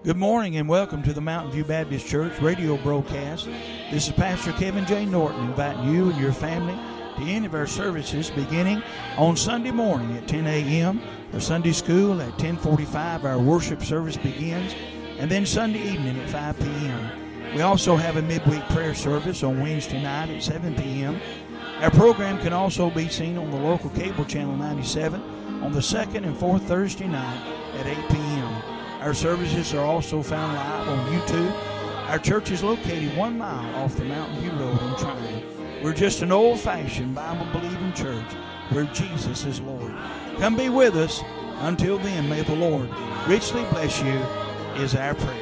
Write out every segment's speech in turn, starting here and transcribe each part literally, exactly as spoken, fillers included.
Good morning and welcome to the Mountain View Baptist Church radio broadcast. This is Pastor Kevin J. Norton inviting you and your family to any of our services beginning on Sunday morning at ten a.m. for Sunday school. At ten forty-five our worship service begins, and then Sunday evening at five p.m. We also have a midweek prayer service on Wednesday night at seven p.m. Our program can also be seen on the local cable channel ninety-seven on the second and fourth Thursday night at eight p.m. Our services are also found live on YouTube. Our church is located one mile off the Mountain View Road in Tryon. We're just an old-fashioned Bible-believing church where Jesus is Lord. Come be with us. Until then, may the Lord richly bless you is our prayer.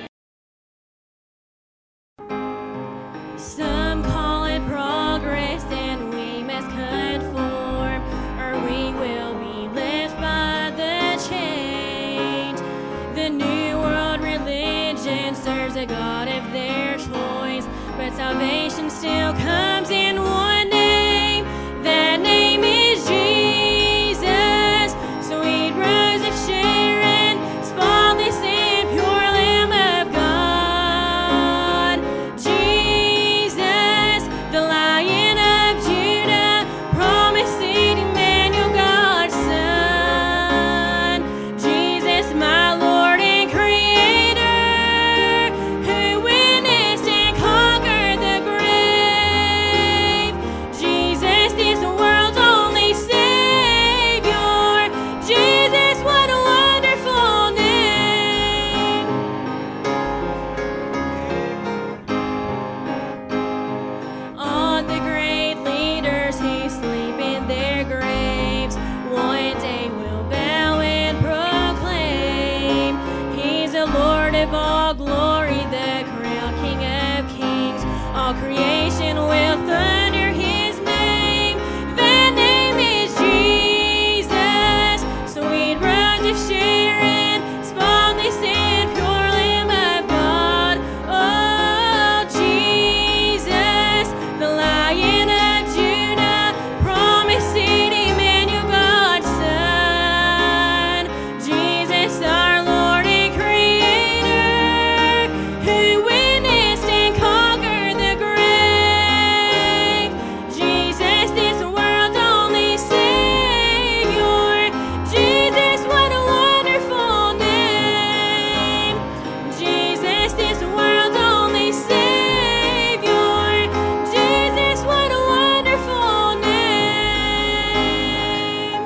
Some call it progress and we must conform, or we will be left by the change. The New World religion serves a God of their choice, but salvation still comes in one name. That name is Jesus. Sweet Rose of Sharon, spotless and pure Lamb of God. Jesus, the Lion of Judah, promised Emmanuel, God's Son. Jesus, my Lord and Creator, who witnessed and conquered the grave. Jesus, this world's only Savior. Jesus, what a wonderful name. All the great leaders who sleep in their graves one day will bow and proclaim He's the Lord of all glory, the crowned King of kings. All creation will thunder His name. That name is Jesus. Sweet Rose of Sharon, spotless and pure Lamb of God. Oh, Jesus, the Lion of Judah, promised Emmanuel, God's Son. Jesus, our Lord and Creator, who witnessed and conquered the grave. Jesus, this world's only Savior. Jesus, what a wonderful name. Jesus, this world's only Savior. Jesus, what a wonderful name.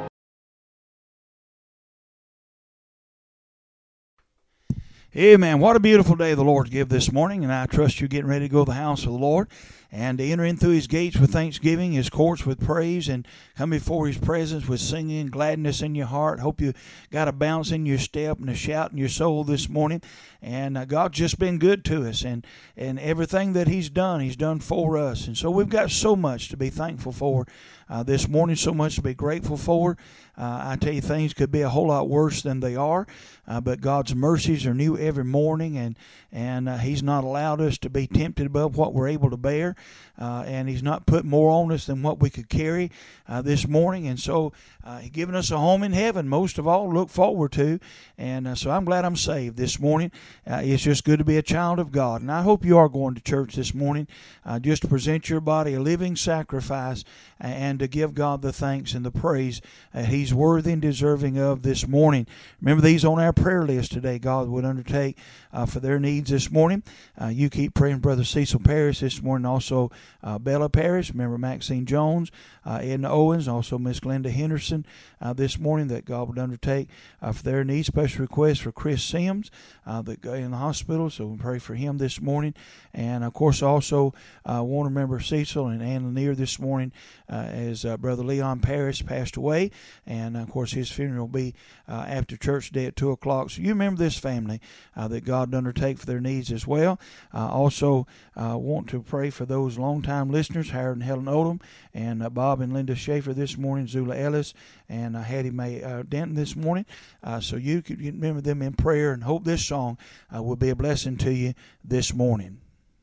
Amen. What a beautiful day the Lord give this morning, and I trust you're getting ready to go to the house of the Lord and to enter in through His gates with thanksgiving, His courts with praise, and come before His presence with singing, gladness in your heart. Hope you got a bounce in your step and a shout in your soul this morning. And uh, God's just been good to us, and, and everything that He's done, He's done for us. And so we've got so much to be thankful for uh, this morning, so much to be grateful for. Uh, I tell you, things could be a whole lot worse than they are, uh, but God's mercies are new every morning, and, and uh, He's not allowed us to be tempted above what we're able to bear, uh, and He's not put more on us than what we could carry uh, this morning. And so uh, He's given us a home in heaven, most of all, look forward to. And uh, so I'm glad I'm saved this morning. Uh, it's just good to be a child of God. And I hope you are going to church this morning uh, just to present your body a living sacrifice and to give God the thanks and the praise that He's worthy and deserving of this morning. Remember, these on our prayer list today God would undertake uh, for their needs this morning. Uh, you keep praying Brother Cecil Parrish this morning, also uh, Bella Parrish. Remember Maxine Jones, uh, Edna Owens, also Miss Glenda Henderson uh, this morning, that God would undertake uh, for their needs. Special request for Chris Sims uh, that go in the hospital, so we pray for him this morning. And of course also uh, want to remember Cecil and Ann Lanier this morning uh, as uh, Brother Leon Parrish passed away, and of course his funeral will be uh, after church today at two o'clock. So you remember this family uh, that God undertake for their needs as well. Uh, also uh, want to pray for those longtime listeners, Howard and Helen Odom, and uh, Bob and Linda Schaefer this morning, Zula Ellis, and uh, Hattie Mae uh, Denton this morning. Uh, so you could remember them in prayer, and hope this song uh, will be a blessing to you this morning.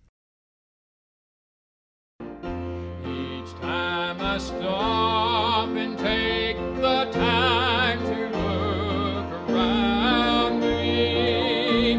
Each time I stop and take the time to look around me,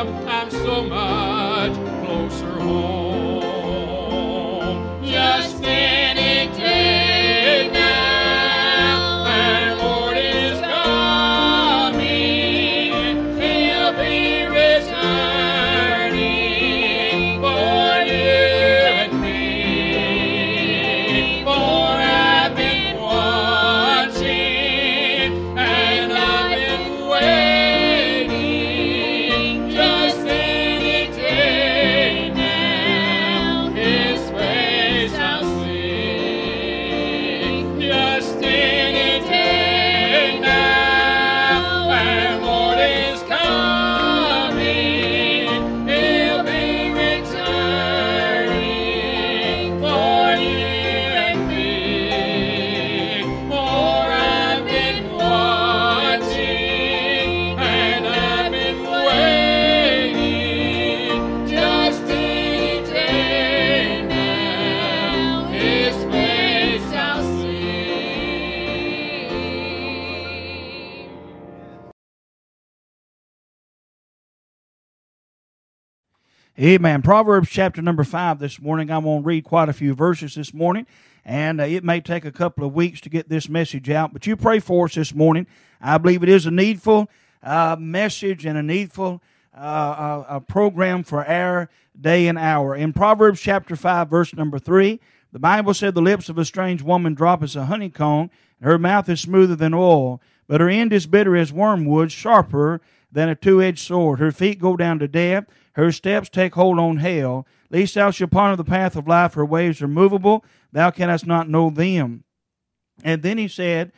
I'm so much closer home. Just any day now, my Lord is coming. He'll be returning for you and me. For I've been watching and I've been waiting. Just any day now, His face I'll see. Just any day now, my Lord is coming. He'll be returning for you and me. For I've been watching and I've been waiting. Just any day now, His face I'll see. Amen. Proverbs chapter number five this morning. I'm going to read quite a few verses this morning, and uh, it may take a couple of weeks to get this message out, but you pray for us this morning. I believe it is a needful uh, message and a needful uh, uh, a program for our day and hour. In Proverbs chapter five, verse number three, the Bible said, "The lips of a strange woman drop as a honeycomb, and her mouth is smoother than oil, but her end is bitter as wormwood, sharper than a two-edged sword. Her feet go down to death, her steps take hold on hell. Least thou shalt ponder the path of life, her ways are movable, thou canst not know them." And then he said,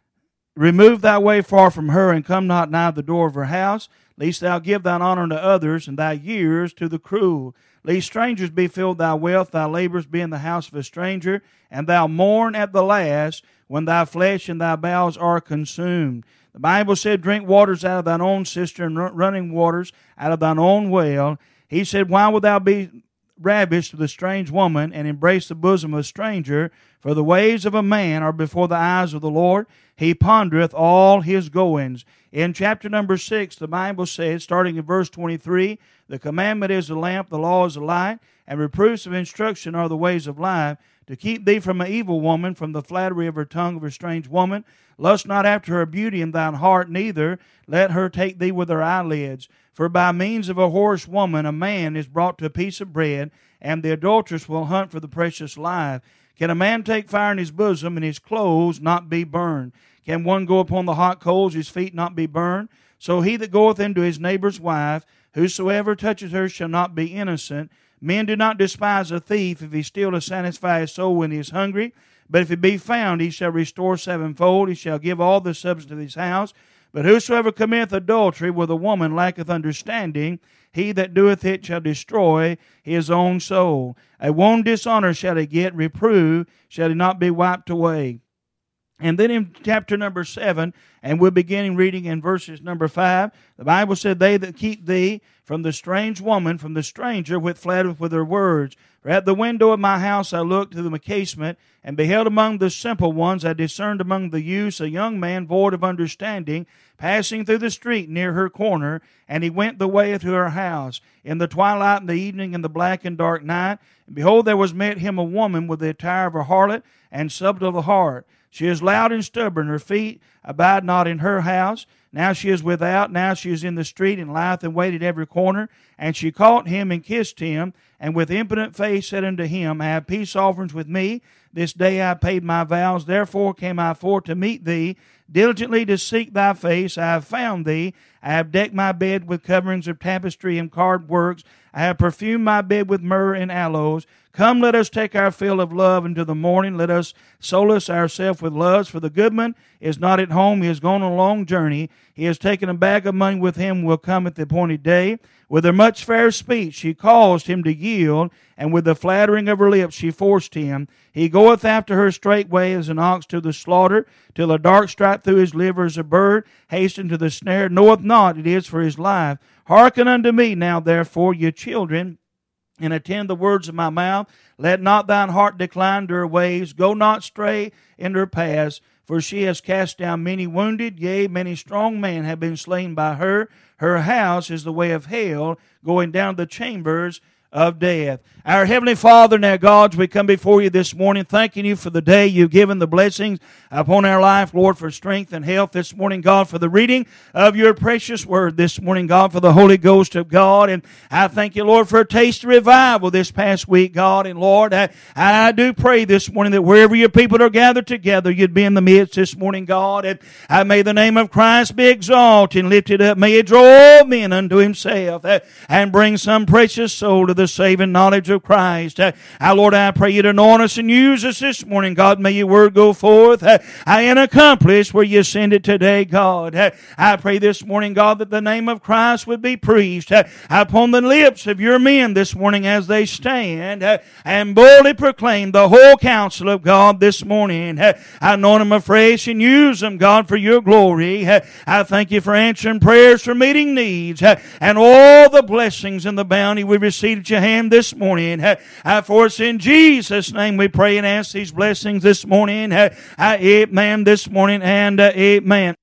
"Remove thy way far from her, and come not nigh the door of her house, lest thou give thine honor to others, and thy years to the cruel. Lest strangers be filled thy wealth, thy labors be in the house of a stranger, and thou mourn at the last, when thy flesh and thy bowels are consumed." The Bible said, "Drink waters out of thine own cistern, running waters out of thine own well." He said, "Why wilt thou be ravished with a strange woman, and embrace the bosom of a stranger? For the ways of a man are before the eyes of the Lord. He pondereth all his goings." In chapter number six, the Bible says, starting in verse twenty-three, "The commandment is a lamp, the law is a light, and reproofs of instruction are the ways of life, to keep thee from an evil woman, from the flattery of her tongue of a strange woman. Lust not after her beauty in thine heart, neither let her take thee with her eyelids. For by means of a whorish woman a man is brought to a piece of bread, and the adulteress will hunt for the precious life. Can a man take fire in his bosom, and his clothes not be burned? Can one go upon the hot coals, his feet not be burned? So he that goeth into his neighbor's wife, whosoever touches her shall not be innocent. Men do not despise a thief if he steal to satisfy his soul when he is hungry. But if he be found, he shall restore sevenfold. He shall give all the substance of his house. But whosoever committeth adultery with a woman lacketh understanding. He that doeth it shall destroy his own soul. A won dishonor shall he get, reprove shall he not be wiped away." And then in chapter number seven, and we're beginning reading in verses number five, the Bible said, "They that keep thee from the strange woman, from the stranger, which flattereth with her words. For at the window of my house I looked through the casement, and beheld among the simple ones, I discerned among the youths a young man void of understanding, passing through the street near her corner, and he went the way to her house, in the twilight and the evening, in the black and dark night. And behold, there was met him a woman with the attire of a harlot, and subtle of the heart. She is loud and stubborn, her feet abide not in her house. Now she is without, now she is in the street, and lieth in wait at every corner. And she caught him and kissed him, and with impotent face said unto him, I have peace offerings with me. This day I paid my vows, therefore came I forth to meet thee, diligently to seek thy face. I have found thee. I have decked my bed with coverings of tapestry and carved works. I have perfumed my bed with myrrh and aloes. Come, let us take our fill of love into the morning. Let us solace ourselves with loves. For the goodman is not at home. He is gone on a long journey. He has taken a bag of money with him, will come at the appointed day. With her much fair speech she caused him to yield, and with the flattering of her lips she forced him. He goeth after her straightway as an ox to the slaughter, till a dart strike through his liver as a bird. Hasten to the snare, knoweth not it is for his life. Hearken unto me now, therefore, ye children, and attend the words of my mouth. Let not thine heart decline to her ways. Go not stray in her paths. For she has cast down many wounded, yea, many strong men have been slain by her. Her house is the way of hell, going down the chambers of death. Our Heavenly Father, now God, we come before you this morning, thanking you for the day you've given, the blessings upon our life, Lord, for strength and health this morning, God, for the reading of your precious word this morning, God, for the Holy Ghost of God. And I thank you, Lord, for a taste of revival this past week, God. And Lord, I, I do pray this morning that wherever your people are gathered together, you'd be in the midst this morning, God. And I may the name of Christ be exalted and lifted up. May it draw all men unto himself uh, and bring some precious soul to the saving knowledge of Christ. Uh, uh, Lord, I pray you to anoint us and use us this morning, God. May your word go forth uh, and accomplish where you send it today, God. Uh, I pray this morning, God, that the name of Christ would be preached uh, upon the lips of your men this morning as they stand uh, and boldly proclaim the whole counsel of God this morning. Uh, I anoint them afresh and use them, God, for your glory. Uh, I thank you for answering prayers, for meeting needs, uh, and all the blessings and the bounty we received at your hand this morning. Uh, uh, for us in Jesus' name we pray and ask these blessings this morning. Uh, uh, amen this morning and uh, amen.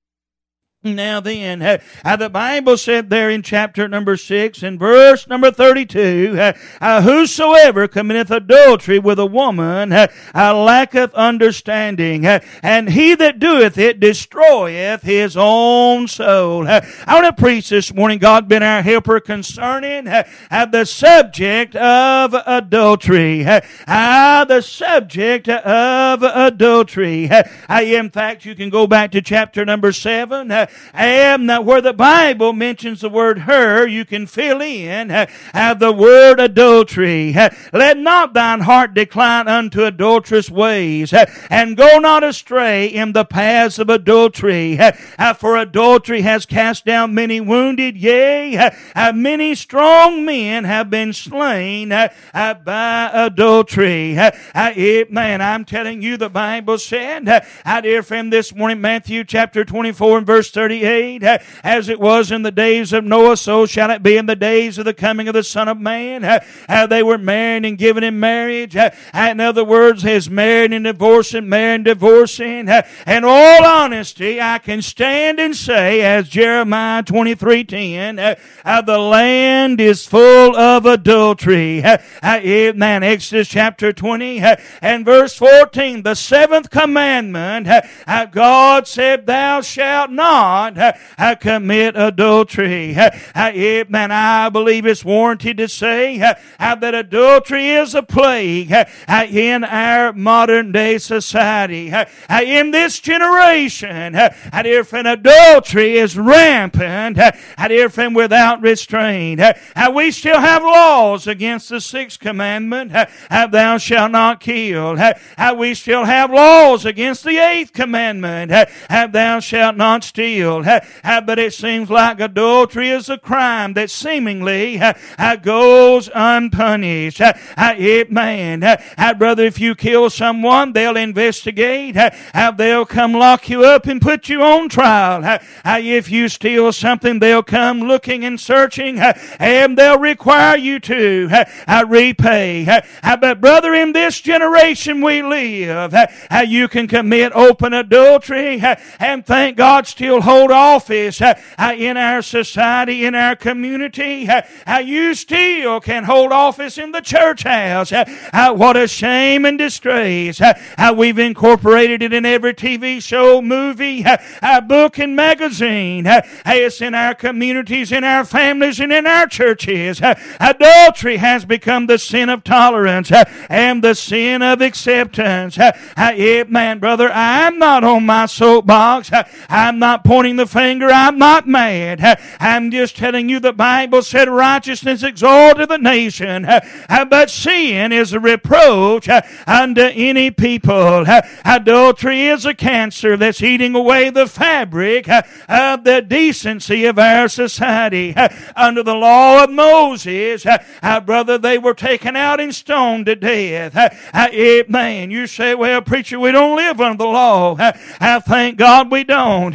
Now then, uh, uh, the Bible said there in chapter number six and verse number thirty-two, uh, uh, whosoever committeth adultery with a woman uh, uh, lacketh understanding, uh, and he that doeth it destroyeth his own soul. Uh, I want to preach this morning, God been our helper, concerning uh, uh, the subject of adultery. Uh, uh, the subject of adultery. Uh, uh, in fact, you can go back to chapter number seven, uh, and uh, where the Bible mentions the word her, you can fill in uh, uh, the word adultery. Uh, Let not thine heart decline unto adulterous ways, uh, and go not astray in the paths of adultery. Uh, uh, for adultery has cast down many wounded, yea, uh, uh, many strong men have been slain uh, uh, by adultery. Uh, uh, it, man, I'm telling you, the Bible said, uh, uh, dear friend, this morning, Matthew chapter twenty-four and verse thirty-eight, uh, as it was in the days of Noah, so shall it be in the days of the coming of the Son of Man. Uh, uh, they were married and given in marriage. Uh, in other words, his married and divorcing, married and divorcing. Uh, in all honesty, I can stand and say, as Jeremiah twenty-three ten, uh, uh, the land is full of adultery. Uh, uh, man, Exodus chapter twenty uh, and verse fourteen, the seventh commandment, uh, uh, God said, thou shalt not Uh, uh, commit adultery. Uh, uh, it, man, I believe it's warranted to say uh, uh, that adultery is a plague uh, uh, in our modern day society. Uh, uh, in this generation, uh, uh, dear friend, adultery is rampant. Uh, uh, dear friend, without restraint. Uh, uh, we still have laws against the sixth commandment, uh, uh, thou shalt not kill. Uh, uh, we still have laws against the eighth commandment, uh, uh, thou shalt not steal. Uh, uh, but it seems like adultery is a crime that seemingly uh, uh, goes unpunished. Uh, uh, it, man, uh, uh, brother, if you kill someone, they'll investigate. Uh, uh, they'll come lock you up and put you on trial. Uh, uh, if you steal something, they'll come looking and searching, uh, and they'll require you to uh, uh, repay. Uh, uh, but brother, in this generation we live, uh, uh, you can commit open adultery uh, and thank God still hold office uh, uh, in our society, in our community. Uh, uh, you still can hold office in the church house. Uh, uh, what a shame and disgrace. Uh, uh, we've incorporated it in every T V show, movie, uh, uh, book, and magazine. Uh, it's in our communities, in our families, and in our churches. Uh, adultery has become the sin of tolerance uh, and the sin of acceptance. Uh, uh, it, man, brother, I'm not on my soapbox. Uh, I'm not pointing the finger. I'm not mad. Uh, I'm just telling you the Bible said righteousness exalteth the nation, uh, uh, but sin is a reproach uh, unto any people. Uh, adultery is a cancer that's eating away the fabric uh, of the decency of our society. Uh, under the law of Moses, uh, uh, brother, they were taken out and stoned to death. Uh, uh, it, man, you say, well, preacher, we don't live under the law. Uh, uh, thank God we don't. Uh,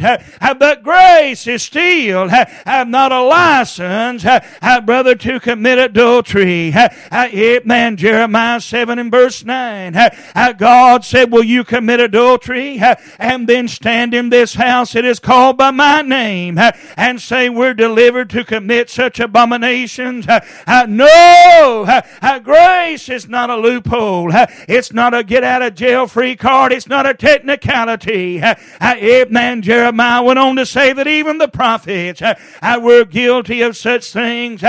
but grace is still not a license, brother, to commit adultery. Amen. Jeremiah seven and verse nine. God said, will you commit adultery and then stand in this house that is called by my name and say we're delivered to commit such abominations? No. Grace is not a loophole. It's not a get out of jail free card. It's not a technicality. Amen. Jeremiah went on to say that even the prophets were guilty of such things.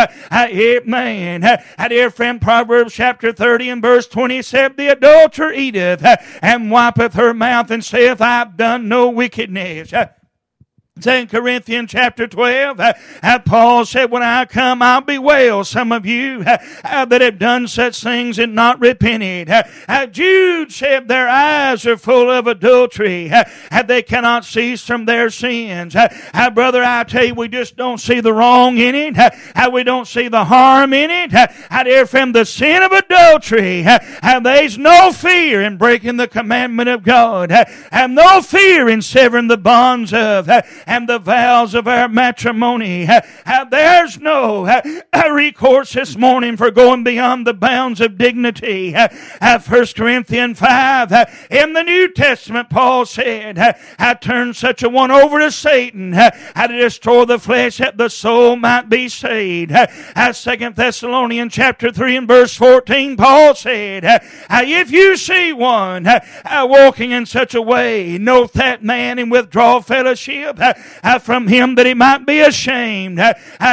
Amen. Dear friend, Proverbs chapter thirty and verse twenty said, the adulterer eateth and wipeth her mouth and saith, I've done no wickedness. Second Corinthians chapter twelve, uh, uh, Paul said, when I come, I'll bewail some of you uh, uh, that have done such things and not repented. Uh, uh, Jude said, their eyes are full of adultery. Uh, uh, they cannot cease from their sins. Uh, uh, brother, I tell you, we just don't see the wrong in it. Uh, uh, we don't see the harm in it. Uh, uh, dear from the sin of adultery, uh, uh, there's no fear in breaking the commandment of God. Uh, and no fear in severing the bonds of uh, and the vows of our matrimony. Uh, uh, there's no uh, uh, recourse this morning for going beyond the bounds of dignity. Uh, uh, First Corinthians five, uh, in the New Testament, Paul said, uh, I turned such a one over to Satan uh, uh, to destroy the flesh that the soul might be saved. Uh, uh, Second Thessalonians chapter three and verse fourteen, Paul said, uh, uh, if you see one uh, uh, walking in such a way, note that man and withdraw fellowship uh, uh, from him that he might be ashamed. Uh, uh,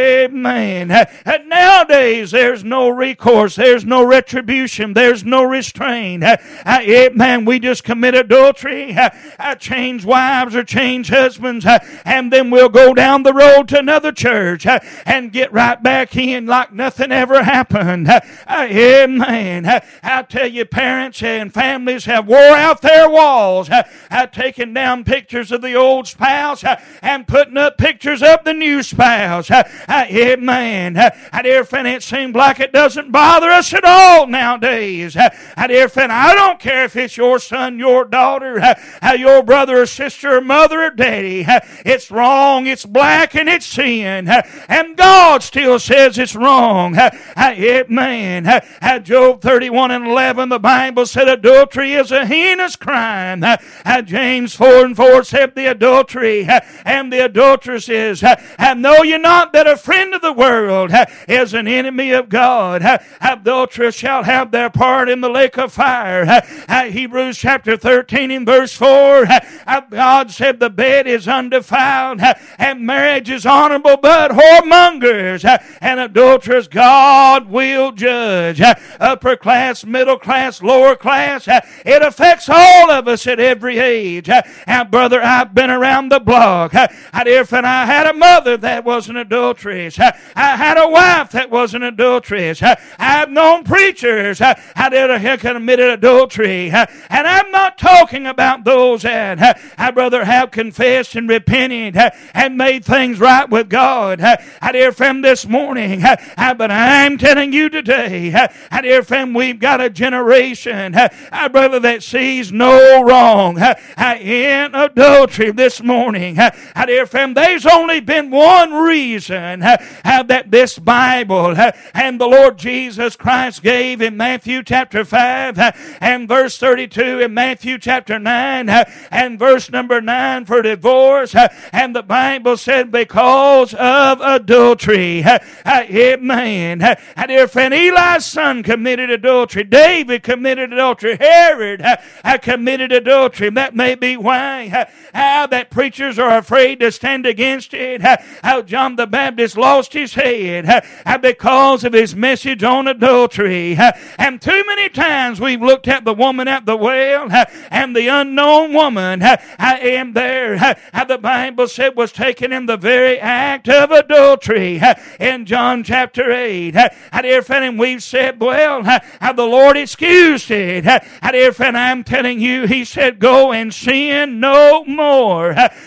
amen. Uh, uh, nowadays, there's no recourse. There's no retribution. There's no restraint. Uh, uh, amen. We just commit adultery, uh, uh, change wives or change husbands, uh, and then we'll go down the road to another church uh, and get right back in like nothing ever happened. Uh, uh, amen. Uh, I tell you, parents and families have wore out their walls, uh, uh, taking down pictures of the old spouse uh, and putting up pictures of the new spouse. Uh, uh, amen. Uh, uh, dear friend, it seems like it doesn't bother us at all nowadays. Uh, uh, dear friend, I don't care if it's your son, your daughter, uh, uh, your brother or sister or mother or daddy. Uh, it's wrong, it's black, and it's sin. Uh, and God still says it's wrong. Uh, uh, amen. Uh, uh, Job thirty-one and eleven, the Bible said adultery is a heinous crime. Uh, uh, James four and four said the adultery uh, and the adulteress is, uh, uh, know ye not that a friend of the world uh, is an enemy of God? Uh, adulterers shall have their part in the lake of fire. Uh, uh, Hebrews chapter thirteen and verse four, uh, uh, God said the bed is undefiled uh, and marriage is honorable, but whoremongers uh, and adulterers God will judge. Uh, upper class, middle class, lower class, uh, it affects all of us at every age. Uh, and brother, I've been around the block. Uh, I, if and I had a mother that was an adulteress. Uh, I had a wife that was an adulteress. Uh, I've known preachers uh, that have committed adultery. Uh, and I'm not talking about those that uh, I brother have confessed and repented uh, and made things right with God. Uh, I dear friend, this morning, uh, uh, but I'm telling you today, uh, I dear friend, we've got a generation, uh, uh, brother, that sees no wrong uh, uh, in adultery this morning. Uh, uh, dear friend, there's only been one reason uh, uh, that this Bible uh, and the Lord Jesus Christ gave in Matthew chapter five uh, and verse thirty-two, in Matthew chapter nine uh, and verse number nine for divorce. Uh, and the Bible said because of adultery. Uh, uh, amen. Uh, uh, dear friend, Eli's son committed adultery. David committed adultery. Herod uh, uh, committed adultery. That may be why uh, uh, that preachers are afraid to stand against it. Uh, uh, John the Baptist lost his head uh, uh, because of his message on adultery. Uh, and too many times we've looked at the woman at the well uh, and the unknown woman uh, uh, and there uh, uh, the Bible said was taken in the very act of adultery uh, in John chapter eight. Uh, uh, dear friend, and we've said, well, uh, uh, the Lord excused it. Uh, uh, dear friend, I'm telling you, he said, go and sin no more. Uh,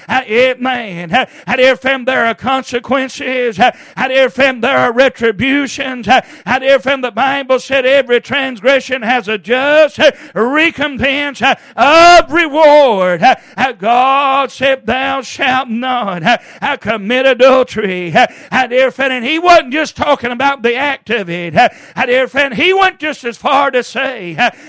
Amen. And dear friend, there are consequences. And dear friend, there are retributions. And dear friend, the Bible said every transgression has a just recompense of reward. God said, thou shalt not commit adultery. And dear friend, and he wasn't just talking about the act of it. And dear friend, he went just as far to say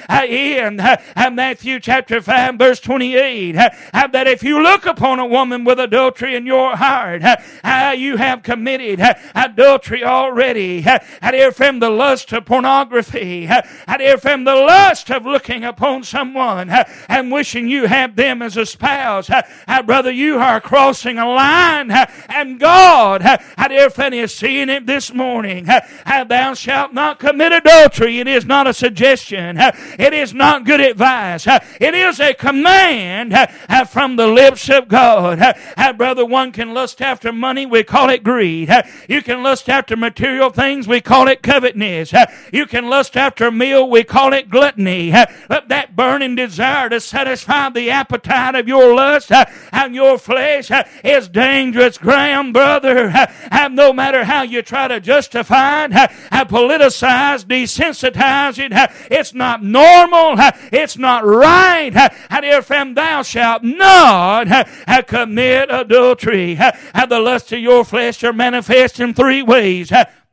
in Matthew chapter five verse twenty-eight that if you look upon a woman with adultery in your heart, you have committed adultery already. And dear friend, the lust of pornography, and dear friend, the lust of looking upon someone and wishing you had them as a spouse, brother, you are crossing a line, and God, dear friend, is seeing it this morning. Thou shalt not commit adultery. It is not a suggestion. It is not good advice. It is a command from the lips of God. Brother, one can lust after money. We call it greed. You can lust after material things. We call it covetousness. You can lust after a meal. We call it gluttony. But that burning desire to satisfy the appetite of your lust and your flesh is dangerous ground, brother. No matter how you try to justify it, politicize, desensitize it, it's not normal. It's not right. And dear friend, thou shalt not commit adultery. The lust of your flesh are manifest in three ways.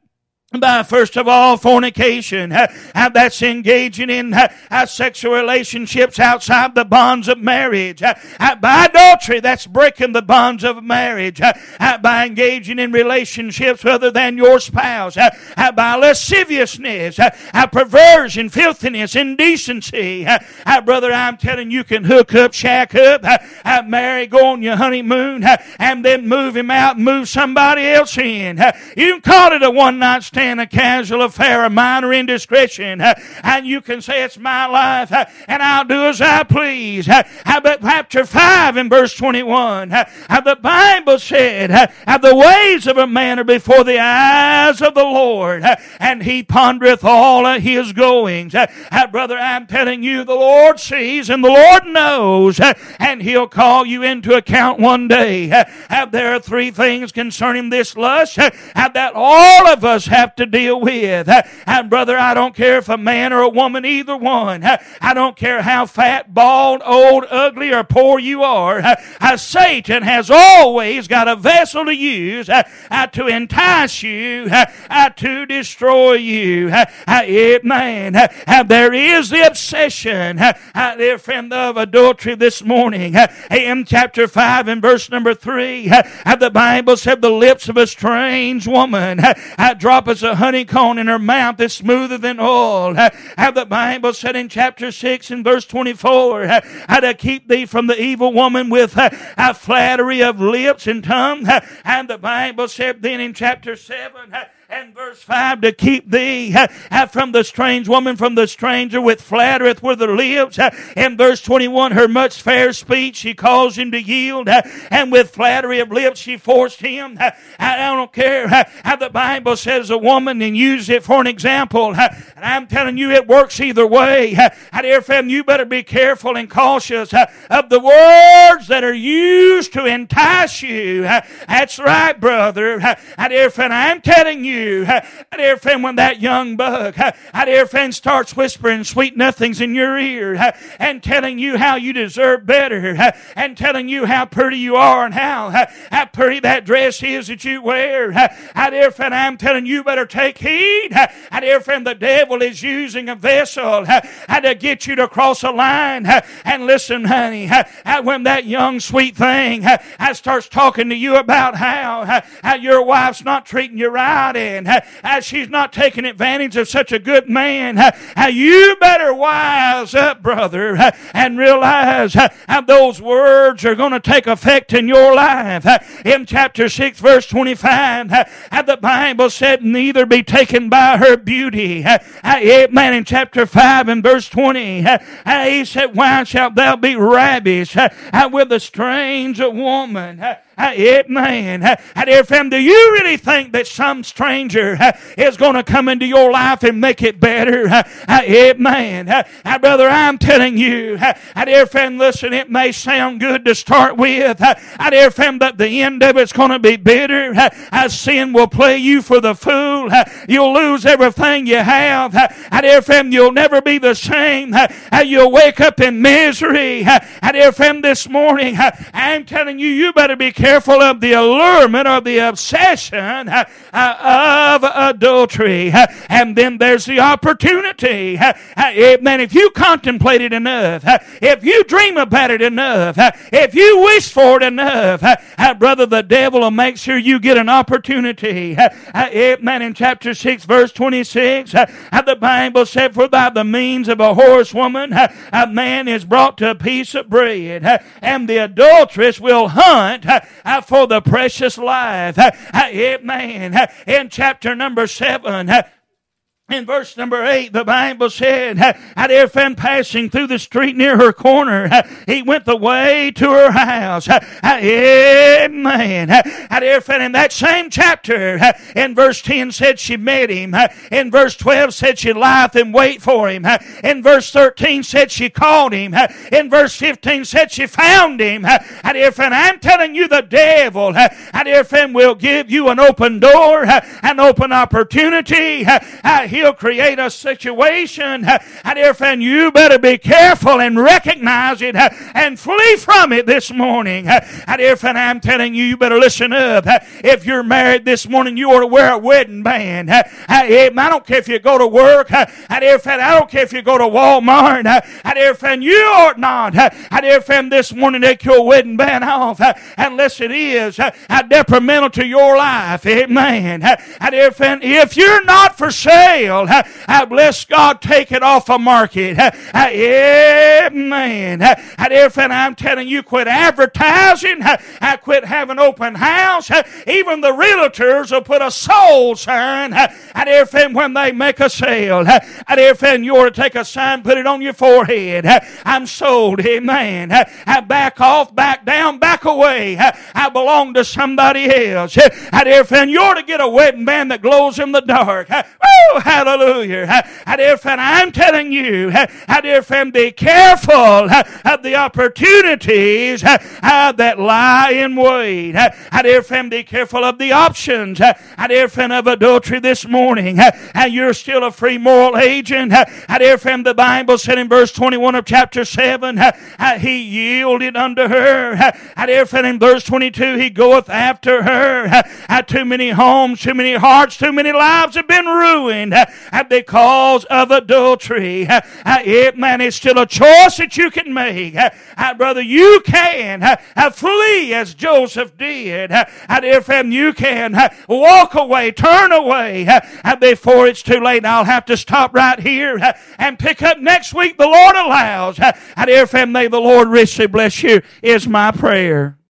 By first of all, fornication. Uh, that's engaging in uh, uh, sexual relationships outside the bonds of marriage. Uh, uh, by adultery, that's breaking the bonds of marriage. Uh, uh, by engaging in relationships other than your spouse. Uh, uh, by lasciviousness, uh, uh, perversion, filthiness, indecency. Uh, uh, brother, I'm telling you, you can hook up, shack up, uh, uh, marry, go on your honeymoon, uh, and then move him out and move somebody else in. Uh, you can call it a one-night stand, a casual affair, a minor indiscretion, uh, and you can say it's my life, uh, and I'll do as I please. Uh, but chapter five and verse twenty-one, uh, uh, the Bible said, uh, uh, the ways of a man are before the eyes of the Lord, uh, and he pondereth all of his goings. Uh, uh, brother, I'm telling you, the Lord sees and the Lord knows, uh, and he'll call you into account one day. Uh, uh, there are three things concerning this lust uh, uh, that all of us have to deal with. And brother, I don't care if a man or a woman, either one. I don't care how fat, bald, old, ugly, or poor you are. Satan has always got a vessel to use to entice you, to destroy you. Amen. There is the obsession, dear friend, of adultery this morning. In chapter five and verse number three, the Bible said the lips of a strange woman drop as a honeycomb in her mouth is smoother than oil. How the Bible said in chapter six and verse twenty-four, how to keep thee from the evil woman with a flattery of lips and tongue. And the Bible said then in chapter seven and verse five, to keep thee uh, from the strange woman, from the stranger with flattereth with her lips. Uh, in verse twenty-one, her much fair speech she caused him to yield, uh, and with flattery of lips she forced him. Uh, I don't care uh, how the Bible says a woman, and use it for an example. Uh, and I'm telling you, it works either way. Uh, dear friend, you better be careful and cautious uh, of the words that are used to entice you. Uh, that's right, brother. Uh, dear friend, I'm telling you, Uh, dear friend, when that young bug, uh, dear friend, starts whispering sweet nothings in your ear uh, and telling you how you deserve better uh, and telling you how pretty you are and how, uh, how pretty that dress is that you wear, uh, dear friend, I'm telling you, better take heed. Uh, dear friend, the devil is using a vessel uh, to get you to cross a line. Uh, and listen, honey, uh, when that young sweet thing uh, starts talking to you about how, uh, how your wife's not treating you right, and Uh, uh, she's not taking advantage of such a good man, uh, uh, you better wise up, brother, uh, and realize uh, uh, those words are going to take effect in your life. Uh, in chapter six, verse twenty-five, uh, uh, the Bible said, neither be taken by her beauty. Uh, uh, amen. In chapter five and verse twenty, uh, uh, he said, why shalt thou be ravished uh, uh, with a strange woman? Uh, Amen. Dear friend, do you really think that some stranger is going to come into your life and make it better? Amen. Brother, I'm telling you, dear friend, listen, it may sound good to start with, dear friend, but the end of it's going to be bitter. Sin will play you for the fool. You'll lose everything you have. Dear friend, you'll never be the same. You'll wake up in misery. Dear friend, this morning, I'm telling you, you better be careful of the allurement or the obsession of adultery. And then there's the opportunity. Man, if you contemplate it enough, if you dream about it enough, if you wish for it enough, brother, the devil will make sure you get an opportunity. Man, in chapter six, verse twenty-six, the Bible said, for by the means of a horsewoman, a man is brought to a piece of bread, and the adulteress will hunt for the precious life. Amen. In chapter number seven, in verse number eight, the Bible said, dear friend, passing through the street near her corner, he went the way to her house. Amen. Dear friend, in that same chapter, in verse ten said she met him. In verse twelve said she lieth in wait for him. In verse thirteen said she called him. In verse fifteen said she found him. Dear friend, I'm telling you, the devil, dear friend, will give you an open door, an open opportunity. He'll create a situation, and dear friend, you better be careful and recognize it and flee from it this morning. And dear friend, I'm telling you, you better listen up. If you're married this morning, you ought to wear a wedding band. I don't care if you go to work. And dear friend, I don't care if you go to Walmart. And dear friend, you ought not. And dear friend, this morning take your wedding band off unless it is detrimental to your life. Amen. And dear friend, if you're not for sale, I bless God, take it off the market. Amen. Dear friend, I'm telling you, quit advertising. I quit having open house. Even the realtors will put a sold sign. Dear friend, when they make a sale, dear friend, you ought to take a sign, put it on your forehead. I'm sold. Amen. Back off, back down, back away. I belong to somebody else. Dear friend, you ought to get a wedding band that glows in the dark. Woo! Hallelujah. Dear friend, I'm telling you, dear friend, be careful of the opportunities that lie in wait. Dear friend, be careful of the options. Dear friend, of adultery this morning. You're still a free moral agent. Dear friend, the Bible said in verse twenty-one of chapter seven, he yielded unto her. Dear friend, in verse twenty-two, he goeth after her. Too many homes, too many hearts, too many lives have been ruined because of adultery. Man, it's still a choice that you can make. Brother, you can flee as Joseph did. Dear friend, you can walk away, turn away before it's too late. I'll have to stop right here and pick up next week, the Lord allows. Dear friend, may the Lord richly bless you, is my prayer.